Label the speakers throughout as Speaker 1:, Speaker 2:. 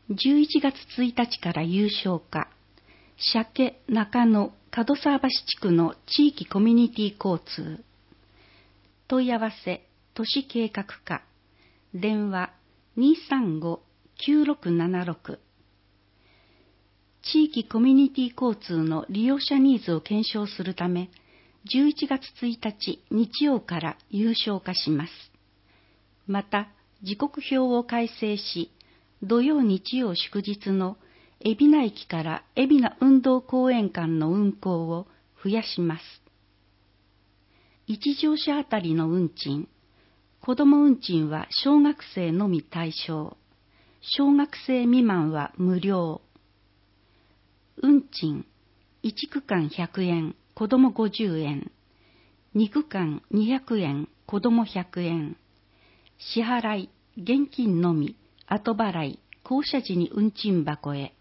Speaker 1: 11月1日から有償化、鮭中野門沢橋地区の地域コミュニティ交通。問い合わせ、都市計画課。電話235-9676。地域コミュニティ交通の利用者ニーズを検証するため、11月1日日曜から有償化します。また、時刻表を改正し、土曜日曜祝日の海老名駅から海老名運動公園間の運行を増やします。一乗車あたりの運賃、子ども運賃は小学生のみ対象、小学生未満は無料。運賃、1区間100円、子ども50円、2区間200円、子ども100円。支払い、現金のみ、後払い、降車時に運賃箱へ。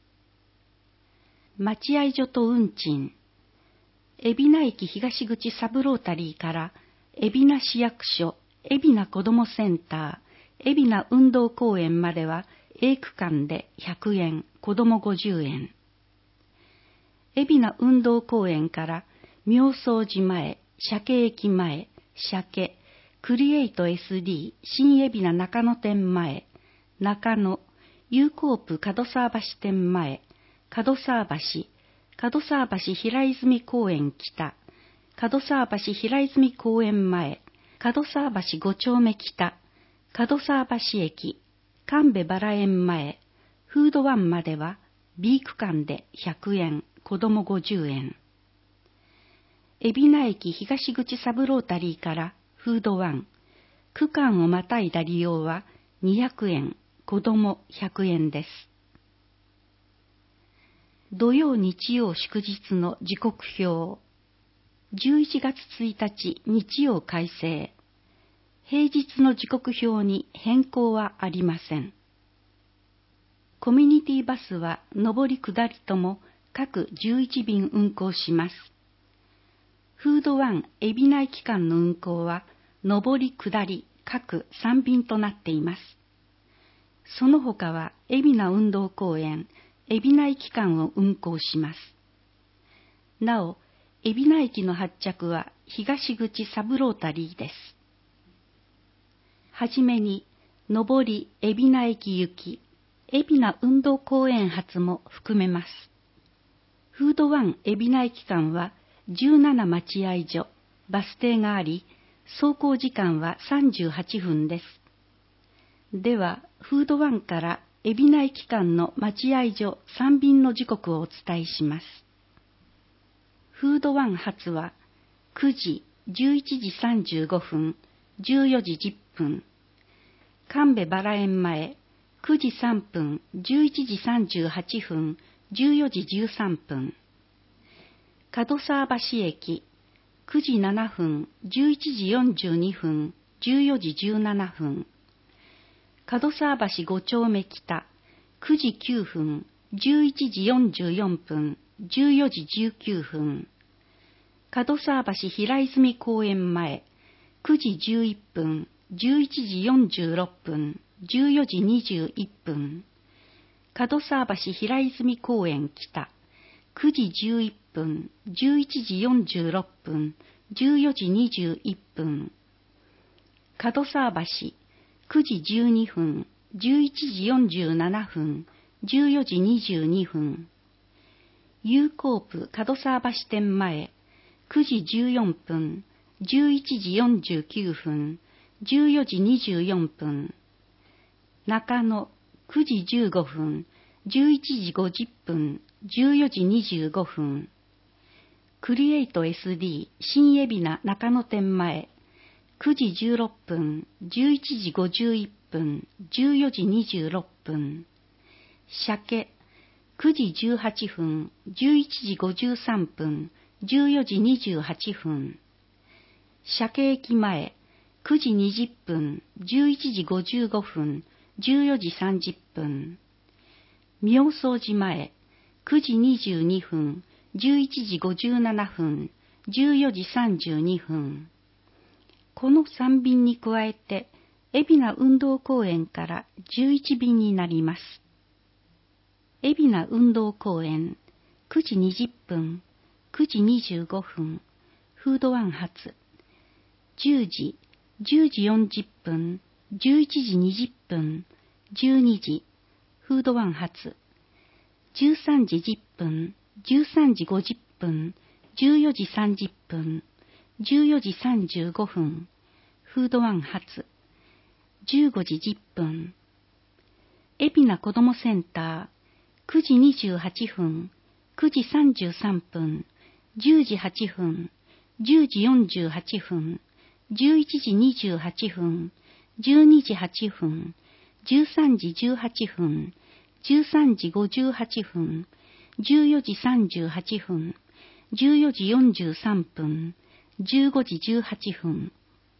Speaker 1: 待合所と運賃。海老名駅東口サブロータリーから海老名市役所、海老名子どもセンター、海老名運動公園までは A 区間で100円、子ども50円。海老名運動公園から妙宗寺前、鮭駅前、鮭、クリエイト SD 新海老名中野店前、中野、ユーコープ門沢橋店前、門沢橋平泉公園北、門沢橋平泉公園前、門沢橋5丁目北、門沢橋駅、神戸バラ園前、フードワンまでは B 区間で100円、子ども50円。海老名駅東口サブロータリーからフードワン、区間をまたいだ利用は200円、子ども100円です。土曜日曜祝日の時刻表。11月1日日曜改正。平日の時刻表に変更はありません。コミュニティバスは上り下りとも各11便運行します。フードワン海老名駅間の運行は上り下り各3便となっています。その他は海老名運動公園、海老名駅間を運行します。なお、海老名駅の発着は東口サブロータリーです。はじめに、上り海老名駅行き、海老名運動公園発も含めます。フードワン海老名駅間は17待合所、バス停があり、走行時間は38分です。では、フードワンから海老名駅間の待合所3便の時刻をお伝えします。フードワン発は9時、11時35分、14時10分。神戸バラ園前、9時3分、11時38分、14時13分。門沢橋駅、9時7分、11時42分、14時17分。門沢橋5丁目北、9時9分、11時44分、14時19分。門沢橋平泉公園前、9時11分、11時46分、14時21分。門沢橋平泉公園北、9時11分、11時46分、14時21分。門沢橋9時12分、11時47分、14時22分。ユーコープ門沢橋店前、9時14分、11時49分、14時24分。中野9時15分、11時50分、14時25分。クリエイト SD 新海老名中野店前、9時16分、11時51分、14時26分。鮭、9時18分、11時53分、14時28分。鮭駅前、9時20分、11時55分、14時30分。妙宗寺前、9時22分、11時57分、14時32分。この3便に加えて、海老名運動公園から11便になります。 海老名運動公園、9時20分、9時25分、フードワン発。10時、10時40分、11時20分、12時、フードワン発。13時10分、13時50分、14時30分、14時35分、フードワン発。15時10分。海老名子どもセンター、9時28分、9時33分、10時8分、10時48分、11時28分、12時8分、13時18分、13時58分、14時38分、14時43分、15時18分。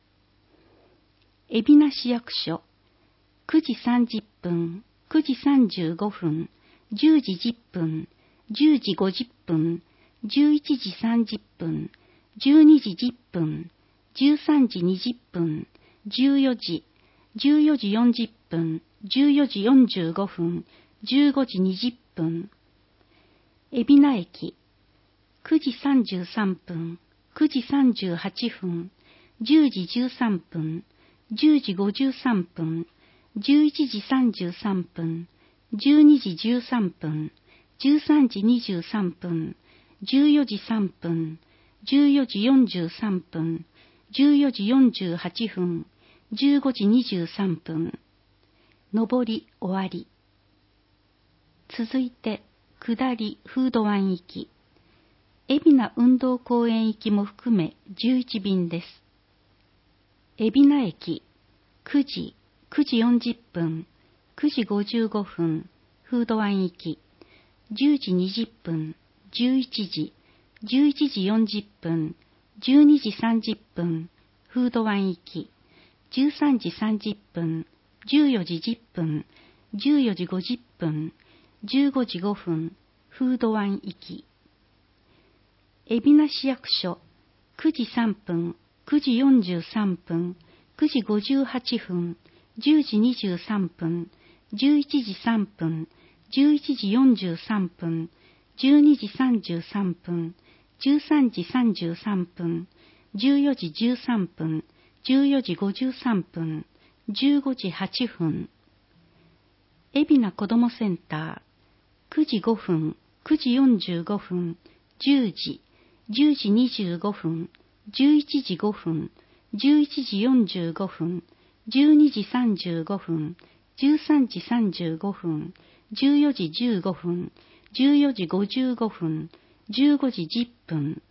Speaker 1: 海老名市役所、9時30分、9時35分、10時10分、10時50分、11時30分、12時10分、13時20分、14時、14時40分、14時45分、15時20分。海老名駅、9時33分、9時38分、10時13分、10時53分、11時33分、12時13分、13時23分、14時3分、14時43分、14時48分、15時23分。上り終わり。続いて、下りフードワン行き。海老名運動公園行きも含め11便です。海老名駅、9時、9時40分、9時55分、フードワン行き。10時20分、11時、11時40分、12時30分、フードワン行き。13時30分、14時10分、14時50分、15時5分、フードワン行き。海老名市役所、9時3分、9時43分、9時58分、10時23分、11時3分、11時43分、12時33分、13時33分、14時13分、14時53分、15時8分。海老名子どもセンター、9時5分、9時45分、10時、10時25分、11時5分、11時45分、12時35分、13時35分、14時15分、14時55分、15時10分。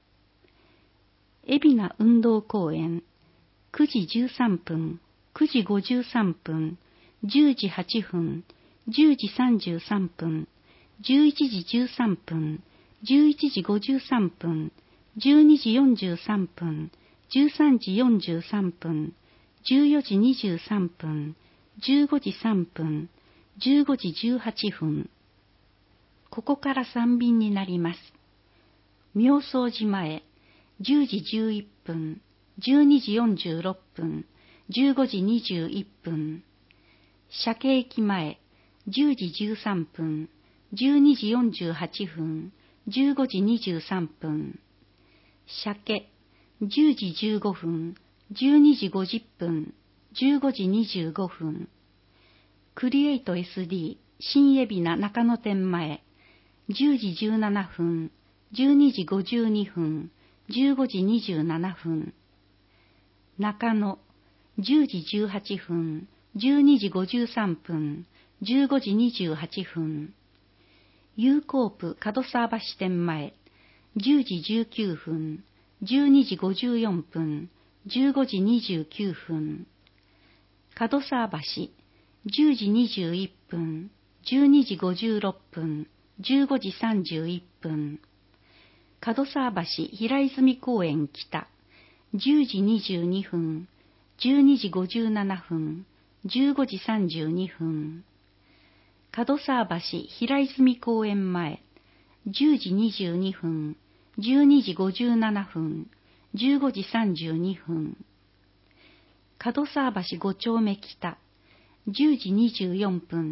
Speaker 1: 海老名運動公園、9時13分、9時53分、10時8分、10時33分、11時13分、11時53分、12時43分、13時43分、14時23分、15時3分、15時18分。ここから3便になります。妙相寺前、10時11分、12時46分、15時21分。鮭駅前、10時13分、12時48分、15時23分。鮭、10時15分、12時50分、15時25分。クリエイト SD 新海老名中野店前、10時17分、12時52分、15時27分。中野、10時18分、12時53分、15時28分。ユーコープ門沢橋店前、10時19分、12時54分、15時29分。門沢橋、10時21分、12時56分、15時31分。門沢橋平泉公園北、10時22分、12時57分、15時32分。門沢橋平泉公園前、10時22分、12時57分、15時32分。門沢橋5丁目北、10時24分、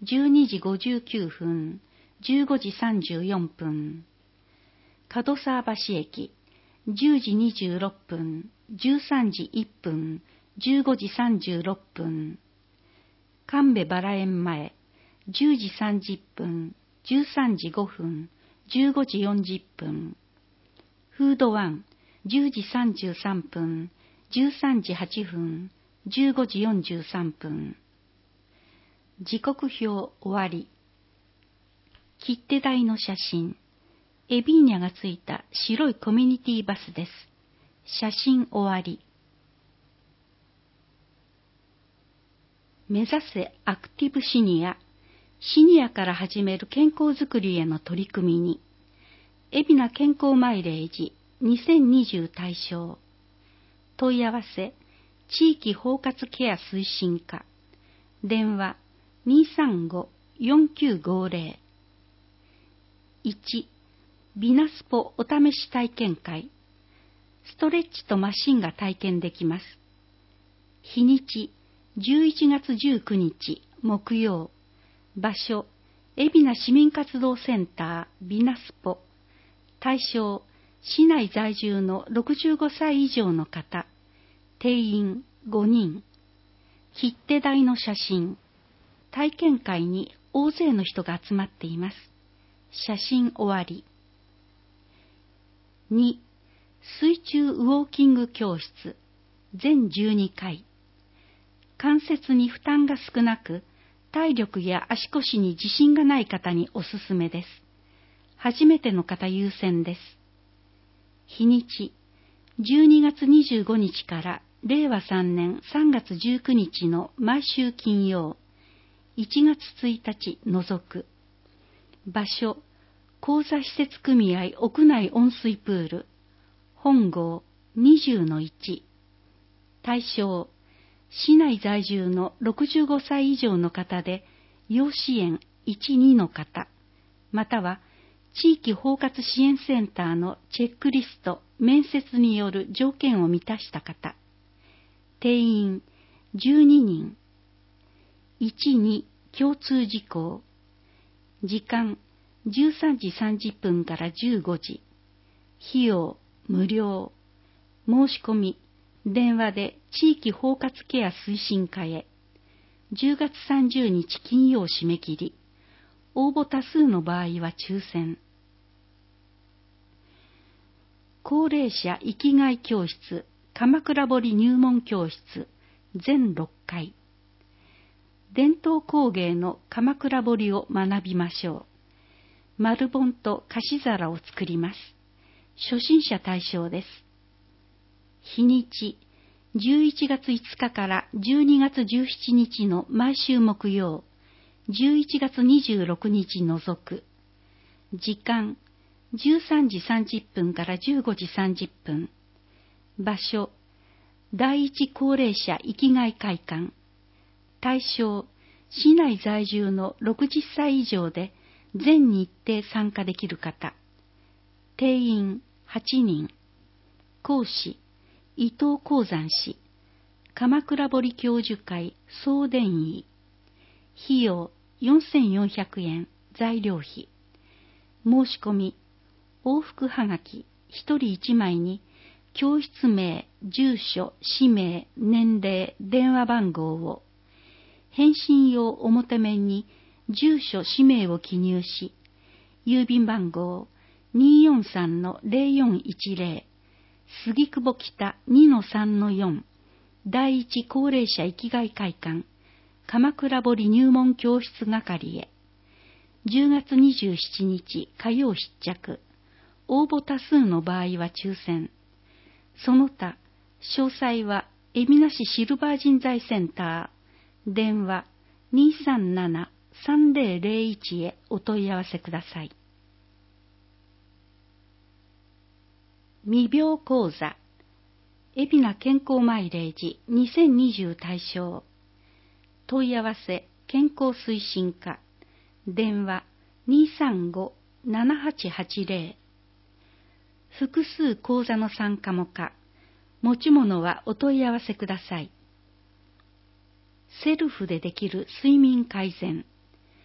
Speaker 1: 12時59分、15時34分。門沢橋駅、10時26分、13時1分、15時36分。神戸バラ園前、10時30分、13時5分、15時40分。フードワン、10時33分、13時8分、15時43分。時刻表終わり。切手台の写真。エビーニャがついた白いコミュニティバスです。写真終わり。目指せアクティブシニア。シニアから始める健康づくりへの取り組みに。海老名健康マイレージ2020対象。問い合わせ、地域包括ケア推進課。電話235-4950。1、ビナスポお試し体験会。ストレッチとマシンが体験できます。日にち、11月19日木曜。場所、海老名市民活動センタービナスポ。対象、市内在住の65歳以上の方。定員5人。切手台の写真。体験会に大勢の人が集まっています。写真終わり。2、水中ウォーキング教室。全12回。関節に負担が少なく、体力や足腰に自信がない方におすすめです。初めての方優先です。日にち、12月25日から令和3年3月19日の毎週金曜、1月1日除く。場所、講座施設組合屋内温水プール。本号 20-1。対象、市内在住の65歳以上の方で、要支援 1、2の方、または地域包括支援センターのチェックリスト、面接による条件を満たした方。定員12人。1、2共通事項。時間13時30分から15時。費用無料。申し込み電話で地域包括ケア推進課へ。10月30日金曜締め切り。応募多数の場合は抽選。高齢者生きがい教室、鎌倉彫入門教室、全6回。伝統工芸の鎌倉彫を学びましょう。丸盆と菓子皿を作ります。初心者対象です。日にち、11月5日から12月17日の毎週木曜、11月26日除く。時間、13時30分から15時30分。場所、第一高齢者生きがい会館。対象、市内在住の60歳以上で全日程参加できる方。定員8人。講師、伊藤鉱山氏。鎌倉彫教授会総伝医。費用4400円、材料費。申し込み、往復はがき1人1枚に、教室名、住所、氏名、年齢、電話番号を。返信用表面に住所、氏名を記入し、郵便番号 243-0410 杉久保北 2-3-4 第一高齢者生きがい会館鎌倉彫入門教室係へ。10月27日火曜必着。応募多数の場合は抽選。その他、詳細は海老名市シルバー人材センター。電話 237-3001 へお問い合わせください。未病講座、海老名健康マイレージ2020対象。問い合わせ健康推進課。電話 235-7880。複数講座の参加も可。持ち物はお問い合わせください。セルフでできる睡眠改善。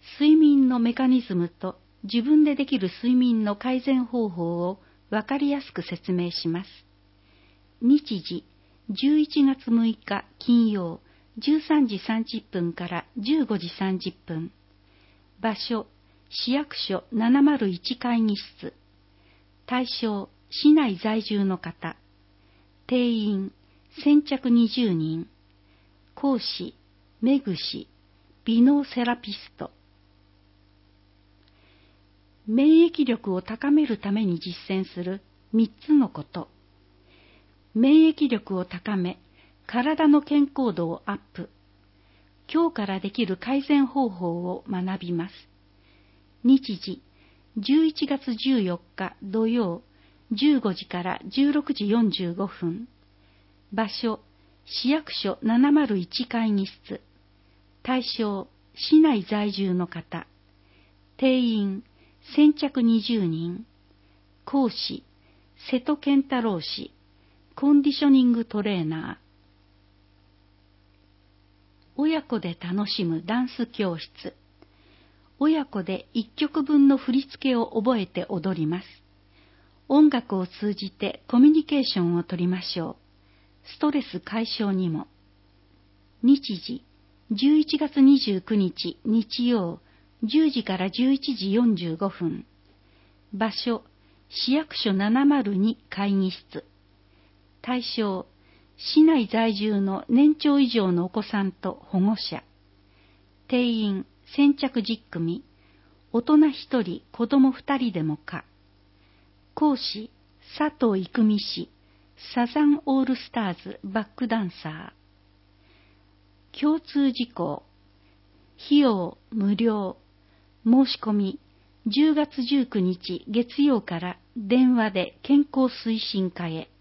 Speaker 1: 睡眠のメカニズムと自分でできる睡眠の改善方法をわかりやすく説明します。日時、11月6日金曜、13時30分から15時30分。場所、市役所701会議室。対象、市内在住の方。定員、先着20人。講師、目口、美脳セラピスト。免疫力を高めるために実践する3つのこと。免疫力を高め、体の健康度をアップ。今日からできる改善方法を学びます。日時、11月14日土曜、15時から16時45分。場所、市役所701会議室。対象、市内在住の方。定員、先着20人。講師、瀬戸健太郎氏。コンディショニングトレーナー。親子で楽しむダンス教室。親子で1曲分の振り付けを覚えて踊ります。音楽を通じてコミュニケーションをとりましょう。ストレス解消にも。日時、11月29日日曜、10時から11時45分。場所、市役所702会議室。対象、市内在住の年長以上のお子さんと保護者。定員、先着10組。大人1人、子供2人でも可。講師、佐藤郁美氏。サザンオールスターズバックダンサー。共通事項。費用無料。申し込み10月19日月曜から電話で健康推進課へ。